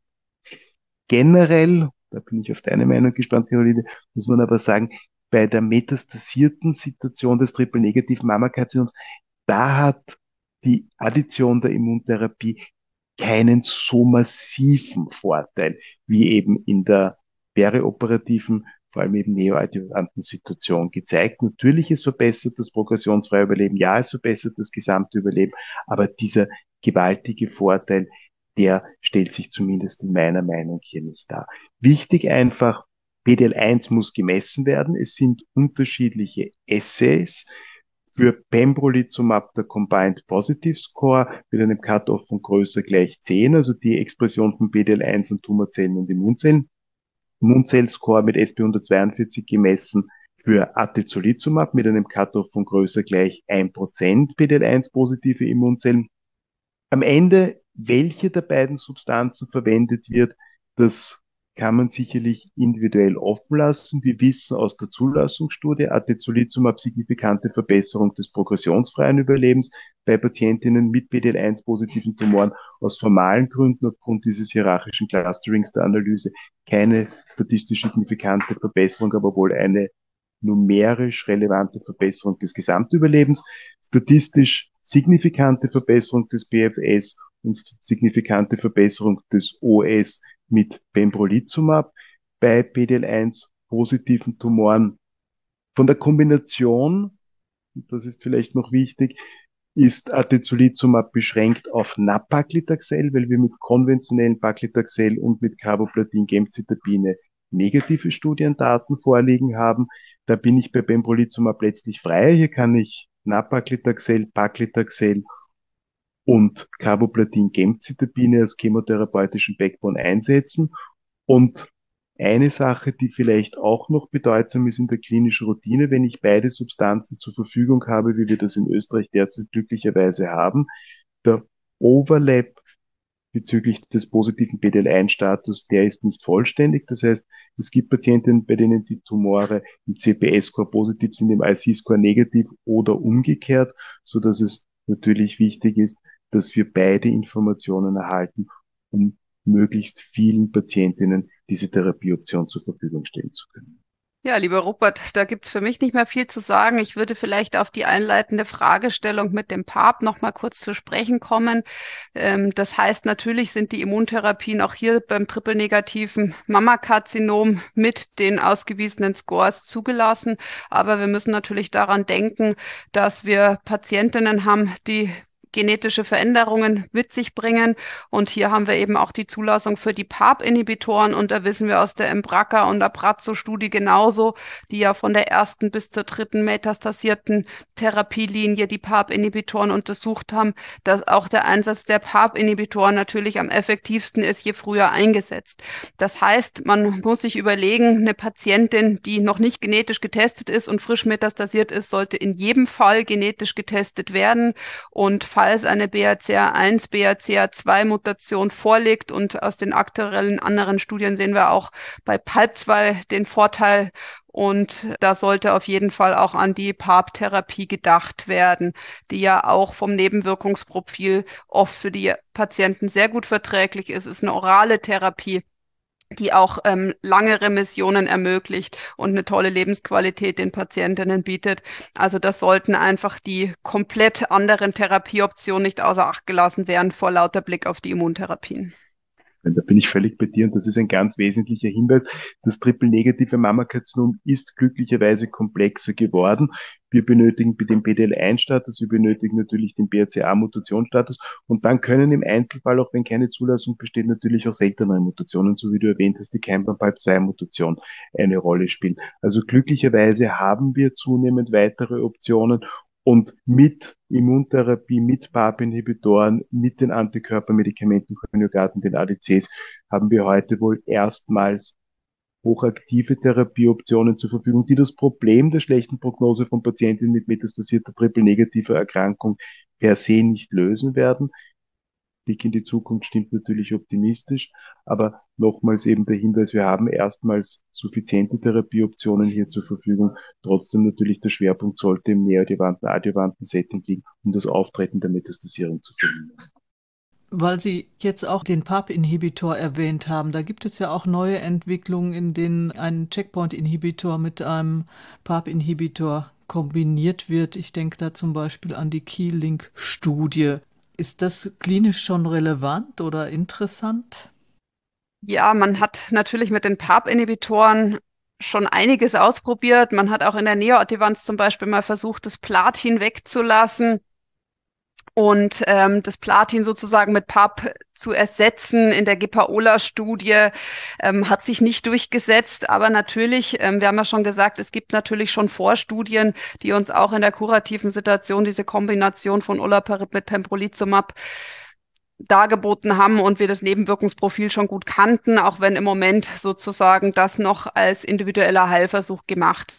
Generell, da bin ich auf deine Meinung gespannt, Caroline, muss man aber sagen, bei der metastasierten Situation des triple-negativen Mammakarzinoms, da hat die Addition der Immuntherapie keinen so massiven Vorteil wie eben in der perioperativen, vor allem eben neoadjuvanten Situation gezeigt. Natürlich, es verbessert das progressionsfreie Überleben, ja, es verbessert das gesamte Überleben, aber dieser gewaltige Vorteil, der stellt sich zumindest in meiner Meinung hier nicht dar. Wichtig einfach, P D L eins muss gemessen werden. Es sind unterschiedliche Assays. Für Pembrolizumab der Combined Positive Score mit einem Cut-off von größer gleich zehn, also die Expression von P D L eins an Tumorzellen und Immunzellen. Immunzellscore mit S P hundertzweiundvierzig gemessen, für Atezolizumab mit einem Cut-off von größer gleich ein Prozent P D L eins positive Immunzellen. Am Ende, welche der beiden Substanzen verwendet wird, das kann man sicherlich individuell offen lassen. Wir wissen aus der Zulassungsstudie, Atezolizumab signifikante Verbesserung des progressionsfreien Überlebens bei Patientinnen mit P D L eins positiven Tumoren, aus formalen Gründen aufgrund dieses hierarchischen Clusterings der Analyse keine statistisch signifikante Verbesserung, aber wohl eine numerisch relevante Verbesserung des Gesamtüberlebens, statistisch signifikante Verbesserung des P F S und signifikante Verbesserung des O S mit Pembrolizumab bei P D L eins positiven Tumoren. Von der Kombination, und das ist vielleicht noch wichtig, ist Atezolizumab beschränkt auf Nab-Paclitaxel, weil wir mit konventionellen Paclitaxel und mit Carboplatin-Gemcitabine negative Studiendaten vorliegen haben. Da bin ich bei Pembrolizumab letztlich freier. Hier kann ich Nab-Paclitaxel, Paclitaxel und Carboplatin-Gemcitabine als chemotherapeutischen Backbone einsetzen. Und eine Sache, die vielleicht auch noch bedeutsam ist in der klinischen Routine, wenn ich beide Substanzen zur Verfügung habe, wie wir das in Österreich derzeit glücklicherweise haben, der Overlap bezüglich des positiven P D L eins Status, der ist nicht vollständig. Das heißt, es gibt Patienten, bei denen die Tumore im C P S-Score positiv sind, im I C-Score negativ oder umgekehrt, so dass es natürlich wichtig ist, dass wir beide Informationen erhalten, um möglichst vielen Patientinnen diese Therapieoption zur Verfügung stellen zu können. Ja, lieber Rupert, da gibt's für mich nicht mehr viel zu sagen. Ich würde vielleicht auf die einleitende Fragestellung mit dem P A P noch mal kurz zu sprechen kommen. Ähm, das heißt, natürlich sind die Immuntherapien auch hier beim triple-negativen Mammakarzinom mit den ausgewiesenen Scores zugelassen. Aber wir müssen natürlich daran denken, dass wir Patientinnen haben, die genetische Veränderungen mit sich bringen. Und hier haben wir eben auch die Zulassung für die P A P-Inhibitoren. Und da wissen wir aus der Embraca- und Abrazo-Studie genauso, die ja von der ersten bis zur dritten metastasierten Therapielinie die P A P-Inhibitoren untersucht haben, dass auch der Einsatz der P A P-Inhibitoren natürlich am effektivsten ist, je früher eingesetzt. Das heißt, man muss sich überlegen, eine Patientin, die noch nicht genetisch getestet ist und frisch metastasiert ist, sollte in jedem Fall genetisch getestet werden. Und falls eine B R C A eins, B R C A zwei Mutation vorliegt, und aus den aktuellen anderen Studien sehen wir auch bei P A L B zwei den Vorteil, und da sollte auf jeden Fall auch an die P A P-Therapie gedacht werden, die ja auch vom Nebenwirkungsprofil oft für die Patienten sehr gut verträglich ist. Es ist eine orale Therapie, die auch ähm, lange Remissionen ermöglicht und eine tolle Lebensqualität den Patientinnen bietet. Also das sollten einfach die komplett anderen Therapieoptionen nicht außer Acht gelassen werden vor lauter Blick auf die Immuntherapien. Da bin ich völlig bei dir, und das ist ein ganz wesentlicher Hinweis. Das triple-negative Mammakarzinom ist glücklicherweise komplexer geworden. Wir benötigen den P D L eins Status, wir benötigen natürlich den B R C A-Mutationsstatus, und dann können im Einzelfall, auch wenn keine Zulassung besteht, natürlich auch seltenere Mutationen, so wie du erwähnt hast, die Keimbarp zwei Mutation eine Rolle spielen. Also glücklicherweise haben wir zunehmend weitere Optionen. Und mit Immuntherapie, mit P A P-Inhibitoren, mit den Antikörpermedikamentenkonjugaten, den A D Cs, haben wir heute wohl erstmals hochaktive Therapieoptionen zur Verfügung, die das Problem der schlechten Prognose von Patienten mit metastasierter triple-negativer Erkrankung per se nicht lösen werden. Blick in die Zukunft stimmt natürlich optimistisch, aber nochmals eben der Hinweis, wir haben erstmals suffiziente Therapieoptionen hier zur Verfügung. Trotzdem natürlich der Schwerpunkt sollte im neoadjuvanten, adjuvanten Setting liegen, um das Auftreten der Metastasierung zu verhindern. Weil Sie jetzt auch den P A P-Inhibitor erwähnt haben, da gibt es ja auch neue Entwicklungen, in denen ein Checkpoint-Inhibitor mit einem P A P-Inhibitor kombiniert wird. Ich denke da zum Beispiel an die Key-Link-Studie. Ist das klinisch schon relevant oder interessant? Ja, man hat natürlich mit den P A P-Inhibitoren schon einiges ausprobiert. Man hat auch in der Neoadjuvanz zum Beispiel mal versucht, das Platin wegzulassen und ähm, das Platin sozusagen mit P A P zu ersetzen. In der Gepaola-Studie ähm, hat sich nicht durchgesetzt, aber natürlich, ähm, wir haben ja schon gesagt, es gibt natürlich schon Vorstudien, die uns auch in der kurativen Situation diese Kombination von Olaparib mit Pembrolizumab dargeboten haben und wir das Nebenwirkungsprofil schon gut kannten, auch wenn im Moment sozusagen das noch als individueller Heilversuch gemacht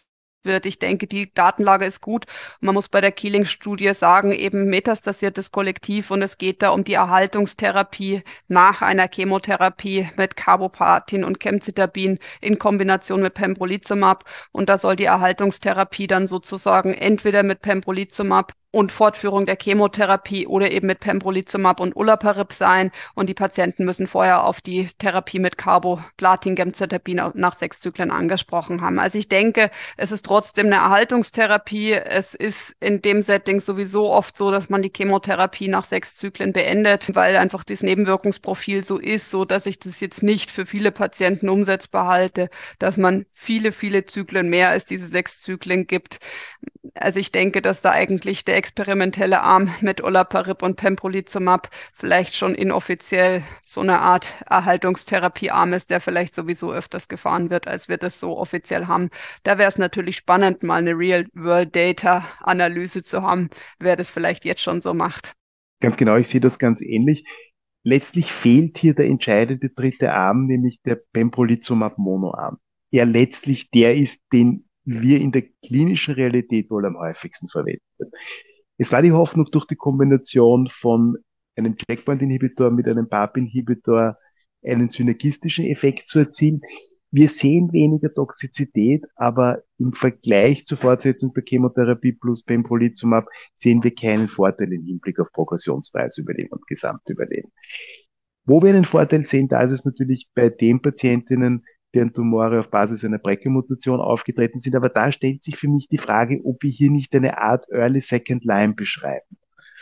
wird. Ich denke, die Datenlage ist gut. Man muss bei der Keeling-Studie sagen, eben metastasiertes Kollektiv und es geht da um die Erhaltungstherapie nach einer Chemotherapie mit Carboplatin und Gemcitabin in Kombination mit Pembrolizumab. Und da soll die Erhaltungstherapie dann sozusagen entweder mit Pembrolizumab und Fortführung der Chemotherapie oder eben mit Pembrolizumab und Olaparib sein. Und die Patienten müssen vorher auf die Therapie mit Carboplatin, Gemcitabin nach sechs Zyklen angesprochen haben. Also ich denke, es ist trotzdem eine Erhaltungstherapie. Es ist in dem Setting sowieso oft so, dass man die Chemotherapie nach sechs Zyklen beendet, weil einfach das Nebenwirkungsprofil so ist, so dass ich das jetzt nicht für viele Patienten umsetzbar halte, dass man viele, viele Zyklen mehr als diese sechs Zyklen gibt. Also ich denke, dass da eigentlich der experimentelle Arm mit Olaparib und Pembrolizumab vielleicht schon inoffiziell so eine Art Erhaltungstherapiearm ist, der vielleicht sowieso öfters gefahren wird, als wir das so offiziell haben. Da wäre es natürlich spannend, mal eine Real-World-Data-Analyse zu haben, wer das vielleicht jetzt schon so macht. Ganz genau, ich sehe das ganz ähnlich. Letztlich fehlt hier der entscheidende dritte Arm, nämlich der Pembrolizumab-Monoarm. Er letztlich der ist, den wir in der klinischen Realität wohl am häufigsten verwenden. Es war die Hoffnung, durch die Kombination von einem Checkpoint-Inhibitor mit einem P A R-Inhibitor einen synergistischen Effekt zu erzielen. Wir sehen weniger Toxizität, aber im Vergleich zur Fortsetzung der Chemotherapie plus Pembrolizumab sehen wir keinen Vorteil im Hinblick auf progressionsfreies Überleben und Gesamtüberleben. Wo wir einen Vorteil sehen, da ist es natürlich bei den Patientinnen, deren Tumore auf Basis einer B R C A-Mutation aufgetreten sind. Aber da stellt sich für mich die Frage, ob wir hier nicht eine Art Early Second Line beschreiben.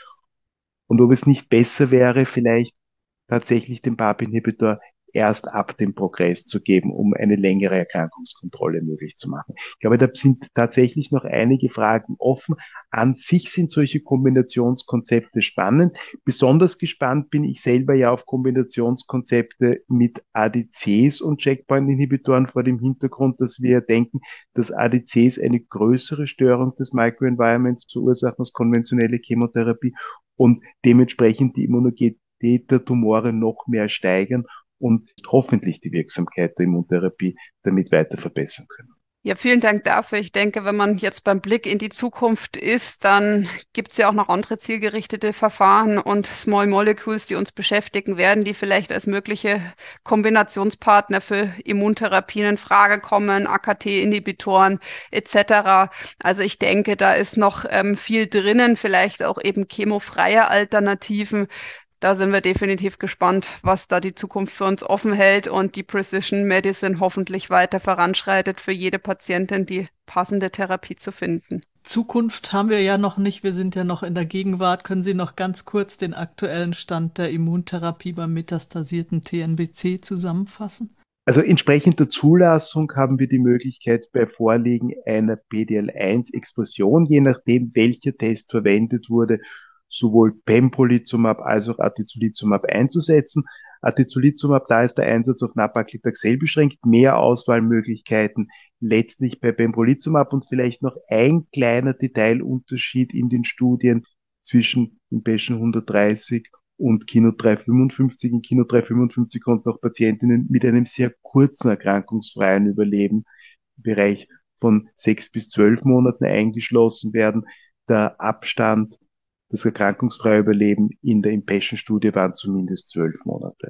Und ob es nicht besser wäre, vielleicht tatsächlich den P A R-Inhibitor erst ab dem Progress zu geben, um eine längere Erkrankungskontrolle möglich zu machen. Ich glaube, da sind tatsächlich noch einige Fragen offen. An sich sind solche Kombinationskonzepte spannend. Besonders gespannt bin ich selber ja auf Kombinationskonzepte mit A D Cs und Checkpoint-Inhibitoren vor dem Hintergrund, dass wir denken, dass A D Cs eine größere Störung des Microenvironments verursachen als konventionelle Chemotherapie und dementsprechend die Immunität der Tumore noch mehr steigern und hoffentlich die Wirksamkeit der Immuntherapie damit weiter verbessern können. Ja, vielen Dank dafür. Ich denke, wenn man jetzt beim Blick in die Zukunft ist, dann gibt es ja auch noch andere zielgerichtete Verfahren und Small Molecules, die uns beschäftigen werden, die vielleicht als mögliche Kombinationspartner für Immuntherapien in Frage kommen, A K T-Inhibitoren et cetera. Also ich denke, da ist noch ähm, viel drinnen, vielleicht auch eben chemofreie Alternativen. Da sind wir definitiv gespannt, was da die Zukunft für uns offen hält und die Precision Medicine hoffentlich weiter voranschreitet, für jede Patientin die passende Therapie zu finden. Zukunft haben wir ja noch nicht. Wir sind ja noch in der Gegenwart. Können Sie noch ganz kurz den aktuellen Stand der Immuntherapie beim metastasierten T N B C zusammenfassen? Also entsprechend der Zulassung haben wir die Möglichkeit bei Vorliegen einer P D L eins Expression, je nachdem welcher Test verwendet wurde, sowohl Pembrolizumab als auch Atezolizumab einzusetzen. Atezolizumab, da ist der Einsatz auf Nab-Paclitaxel beschränkt, mehr Auswahlmöglichkeiten letztlich bei Pembrolizumab und vielleicht noch ein kleiner Detailunterschied in den Studien zwischen Impassion hundertdreißig und Keynote dreihundertfünfundfünfzig. In Keynote dreihundertfünfundfünfzig konnten auch Patientinnen mit einem sehr kurzen erkrankungsfreien Überleben im Bereich von sechs bis zwölf Monaten eingeschlossen werden. Der Abstand, das erkrankungsfreie Überleben in der Impassion-Studie waren zumindest zwölf Monate.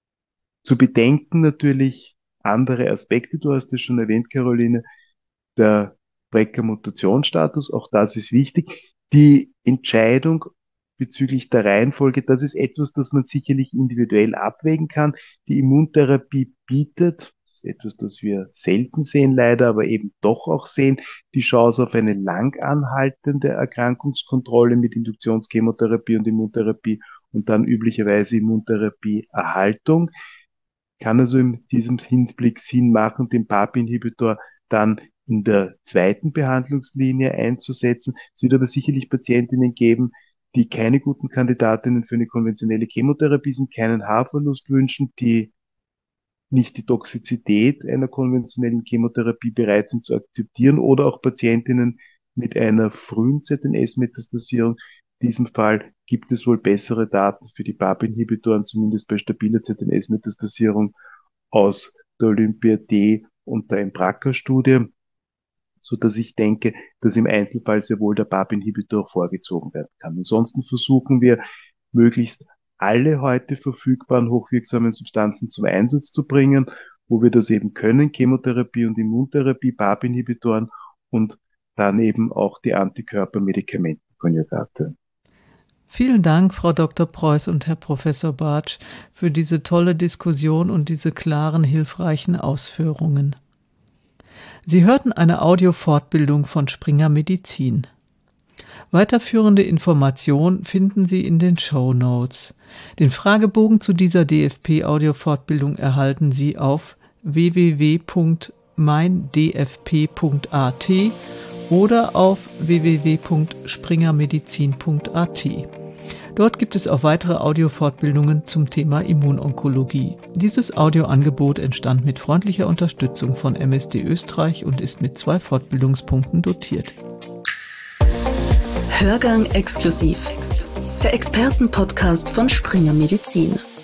Zu bedenken natürlich andere Aspekte, du hast es schon erwähnt, Caroline, der B R C A-Mutationsstatus, auch das ist wichtig. Die Entscheidung bezüglich der Reihenfolge, das ist etwas, das man sicherlich individuell abwägen kann. Die Immuntherapie bietet, das ist etwas, das wir selten sehen leider, aber eben doch auch sehen, die Chance auf eine lang anhaltende Erkrankungskontrolle mit Induktionschemotherapie und Immuntherapie und dann üblicherweise Immuntherapieerhaltung. Kann also in diesem Hinblick Sinn machen, den P A R Inhibitor dann in der zweiten Behandlungslinie einzusetzen. Es wird aber sicherlich Patientinnen geben, die keine guten Kandidatinnen für eine konventionelle Chemotherapie sind, keinen Haarverlust wünschen, die nicht die Toxizität einer konventionellen Chemotherapie bereit sind zu akzeptieren oder auch Patientinnen mit einer frühen Z N S-Metastasierung. In diesem Fall gibt es wohl bessere Daten für die P A R Inhibitoren, zumindest bei stabiler Z N S-Metastasierung aus der Olympia D und der Embraca-Studie. so dass ich denke, dass im Einzelfall sehr wohl der B A P-Inhibitor auch vorgezogen werden kann. Ansonsten versuchen wir, möglichst alle heute verfügbaren hochwirksamen Substanzen zum Einsatz zu bringen, wo wir das eben können, Chemotherapie und Immuntherapie, B A P-Inhibitoren und dann eben auch die Antikörper-Medikamentenkonjugate. Vielen Dank, Frau Doktor Preuß und Herr Professor Bartsch, für diese tolle Diskussion und diese klaren, hilfreichen Ausführungen. Sie hörten eine Audio-Fortbildung von Springer Medizin. Weiterführende Informationen finden Sie in den Shownotes. Den Fragebogen zu dieser D F P-Audio-Fortbildung erhalten Sie auf w w w punkt mein d f p punkt a t oder auf w w w punkt springermedizin punkt a t. Dort gibt es auch weitere Audio-Fortbildungen zum Thema Immunonkologie. Dieses Audioangebot entstand mit freundlicher Unterstützung von M S D Österreich und ist mit zwei Fortbildungspunkten dotiert. Hörgang exklusiv. Der Expertenpodcast von Springer Medizin.